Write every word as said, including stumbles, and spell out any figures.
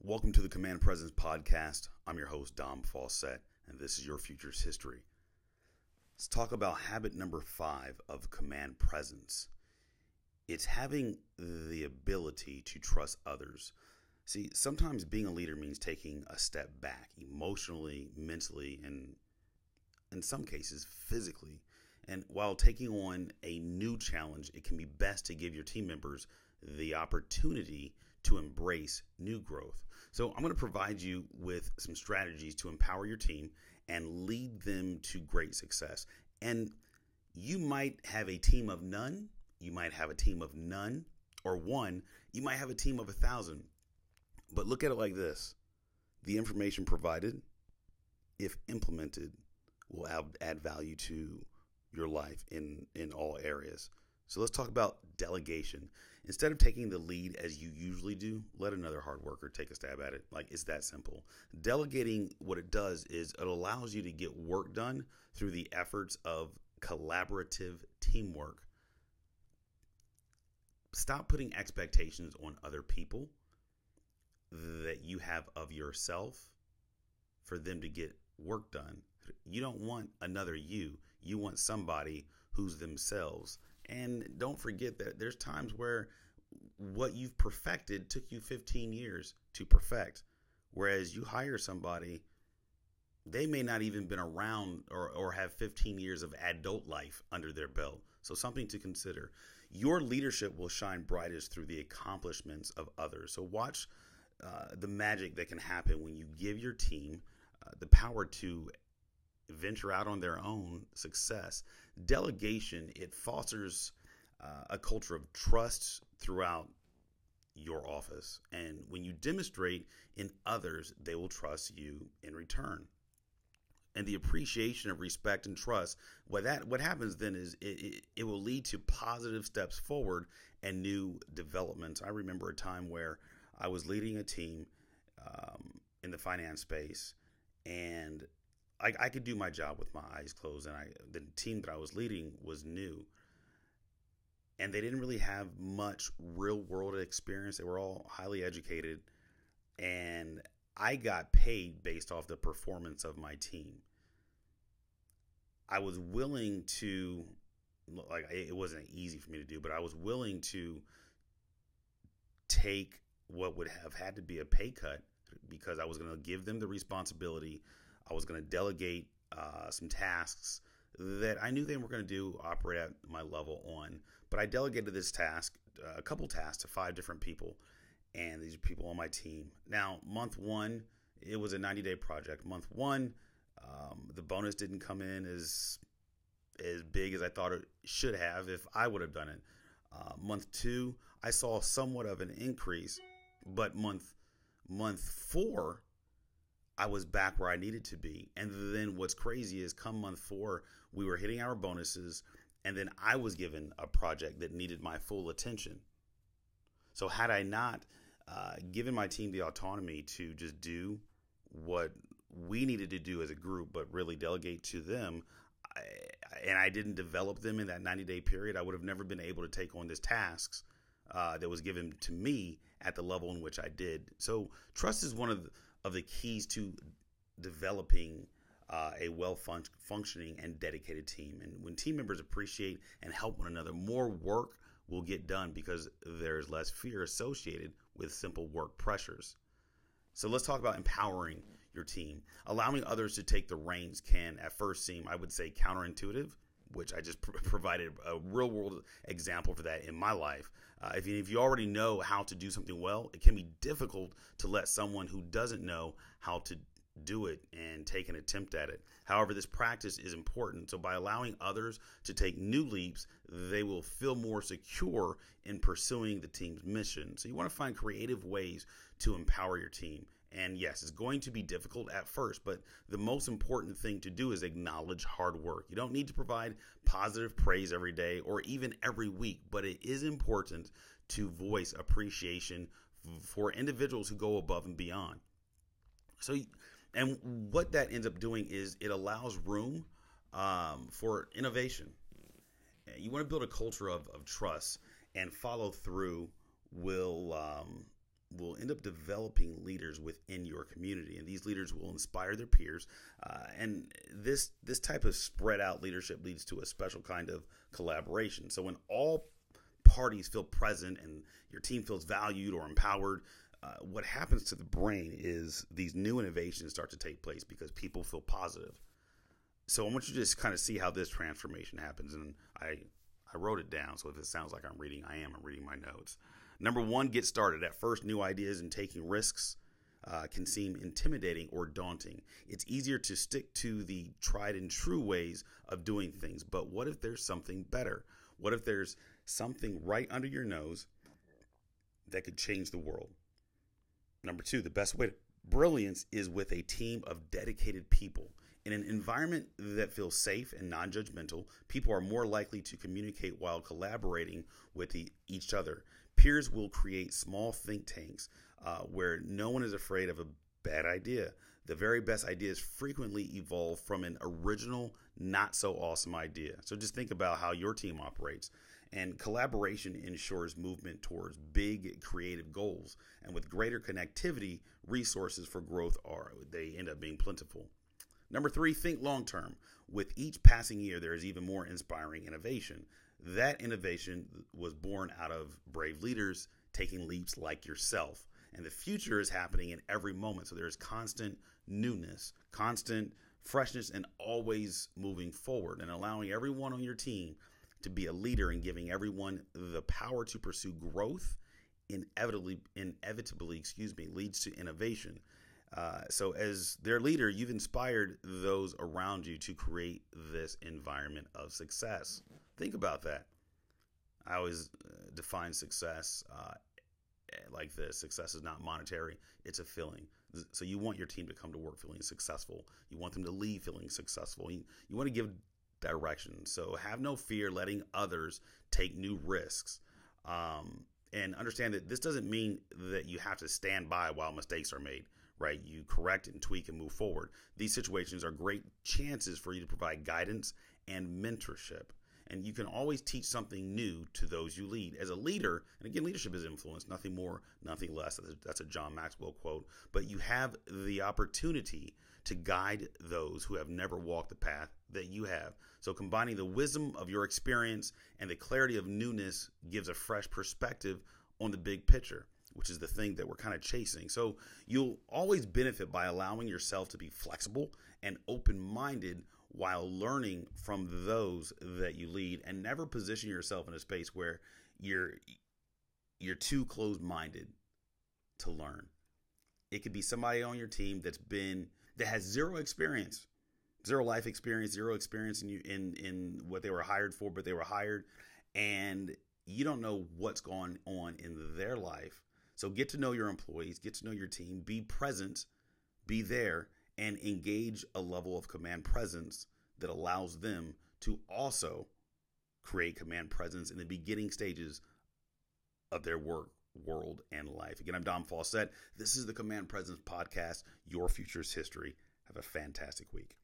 Welcome to the Command Presence Podcast. I'm your host, Dom Fawcett, and this is your future's history. Let's talk about habit number five of command presence. It's having the ability to trust others. See, sometimes being a leader means taking a step back emotionally, mentally, and in some cases, physically. And while taking on a new challenge, it can be best to give your team members the opportunity to embrace new growth. So I'm going to provide you with some strategies to empower your team and lead them to great success. And you might have a team of none, you might have a team of none, or one, you might have a team of a thousand. But look at it like this. The information provided, if implemented, will add value to your life in, in all areas. So let's talk about delegation. Instead of taking the lead as you usually do, let another hard worker take a stab at it. Like, it's that simple. Delegating, what it does is it allows you to get work done through the efforts of collaborative teamwork. Stop putting expectations on other people that you have of yourself for them to get work done. You don't want another you. You want somebody who's themselves. And don't forget that there's times where what you've perfected took you fifteen years to perfect. Whereas you hire somebody, they may not even been around or, or have fifteen years of adult life under their belt. So something to consider. Your leadership will shine brightest through the accomplishments of others. So watch uh, the magic that can happen when you give your team uh, the power to venture out on their own success. Delegation, it fosters uh, a culture of trust throughout your office. And when you demonstrate in others, they will trust you in return. And the appreciation of respect and trust, what that what happens then is it, it, it will lead to positive steps forward and new developments. I remember a time where I was leading a team um, in the finance space, and I, I could do my job with my eyes closed, and I, the team that I was leading was new, and they didn't really have much real world experience. They were all highly educated, and I got paid based off the performance of my team. I was willing to, like, it wasn't easy for me to do, but I was willing to take what would have had to be a pay cut because I was going to give them the responsibility. I was going to delegate uh, some tasks that I knew they were going to do, operate at my level on. But I delegated this task, uh, a couple tasks to five different people. And these are people on my team. Now, month one, it was a ninety-day project. Month one, um, the bonus didn't come in as, as big as I thought it should have if I would have done it. Uh, month two, I saw somewhat of an increase. But month month four, I was back where I needed to be. And then what's crazy is come month four, we were hitting our bonuses, and then I was given a project that needed my full attention. So had I not uh, given my team the autonomy to just do what we needed to do as a group, but really delegate to them, I, and I didn't develop them in that ninety-day period, I would have never been able to take on this tasks uh, that was given to me at the level in which I did. So trust is one of the of the keys to developing uh, a well-functioning and dedicated team. And when team members appreciate and help one another, more work will get done because there's less fear associated with simple work pressures. So let's talk about empowering your team. Allowing others to take the reins can at first seem, I would say, counterintuitive, which I just pr- provided a real-world example for that in my life. Uh, if, you, if you already know how to do something well, it can be difficult to let someone who doesn't know how to do it and take an attempt at it. However, this practice is important. So by allowing others to take new leaps, they will feel more secure in pursuing the team's mission. So you want to find creative ways to empower your team. And yes, it's going to be difficult at first, but the most important thing to do is acknowledge hard work. You don't need to provide positive praise every day or even every week, but it is important to voice appreciation for individuals who go above and beyond. So, and what that ends up doing is it allows room um, for innovation. You want to build a culture of, of trust, and follow through will um, will end up developing leaders within your community, and these leaders will inspire their peers. Uh, and this this type of spread out leadership leads to a special kind of collaboration. So when all parties feel present and your team feels valued or empowered, uh, what happens to the brain is these new innovations start to take place because people feel positive. So I want you to just kind of see how this transformation happens. And I, I wrote it down. So if it sounds like I'm reading, I am. I'm reading my notes. Number one, get started. At first, new ideas and taking risks uh, can seem intimidating or daunting. It's easier to stick to the tried and true ways of doing things. But what if there's something better? What if there's something right under your nose that could change the world? Number two, the best way to brilliance is with a team of dedicated people. In an environment that feels safe and non-judgmental, people are more likely to communicate while collaborating with the, each other. Peers will create small think tanks uh, where no one is afraid of a bad idea. The very best ideas frequently evolve from an original, not so awesome idea. So just think about how your team operates. And collaboration ensures movement towards big creative goals. And with greater connectivity, resources for growth are, they end up being plentiful. Number three, think long term. With each passing year, there is even more inspiring innovation. That innovation was born out of brave leaders taking leaps like yourself. And the future is happening in every moment. So there's constant newness, constant freshness, and always moving forward, and allowing everyone on your team to be a leader and giving everyone the power to pursue growth inevitably, inevitably, excuse me, leads to innovation. Uh, so as their leader, you've inspired those around you to create this environment of success. Think about that. I always uh, define success uh, like this. Success is not monetary. It's a feeling. So you want your team to come to work feeling successful. You want them to leave feeling successful. You, you want to give direction. So have no fear letting others take new risks. Um, and understand that this doesn't mean that you have to stand by while mistakes are made. Right? You correct and tweak and move forward. These situations are great chances for you to provide guidance and mentorship. And you can always teach something new to those you lead. As a leader, and again, leadership is influence, nothing more, nothing less. That's a John Maxwell quote. But you have the opportunity to guide those who have never walked the path that you have. So combining the wisdom of your experience and the clarity of newness gives a fresh perspective on the big picture, which is the thing that we're kind of chasing. So you'll always benefit by allowing yourself to be flexible and open-minded while learning from those that you lead, and never position yourself in a space where you're you're too closed-minded to learn. It could be somebody on your team that's been that has zero experience, zero life experience, zero experience in you in in what they were hired for, but they were hired, and you don't know what's going on in their life. So get to know your employees, get to know your team, be present, be there, and engage a level of command presence that allows them to also create command presence in the beginning stages of their work, world, and life. Again, I'm Dom Fawcett. This is the Command Presence Podcast, Your Future's History. Have a fantastic week.